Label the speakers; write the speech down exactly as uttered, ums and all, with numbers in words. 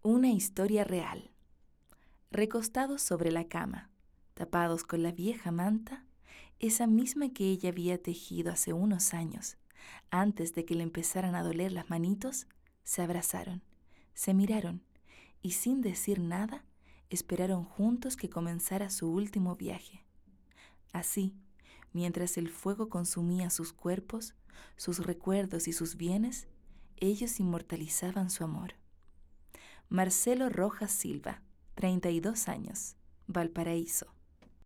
Speaker 1: Una historia real. Recostados sobre la cama, tapados con la vieja manta, esa misma que ella había tejido hace unos años, antes de que le empezaran a doler las manitos, se abrazaron, se miraron y sin decir nada, esperaron juntos que comenzara su último viaje. Así, mientras el fuego consumía sus cuerpos, sus recuerdos y sus bienes, ellos inmortalizaban su amor. Marcelo Rojas Silva, treinta y dos años, Valparaíso.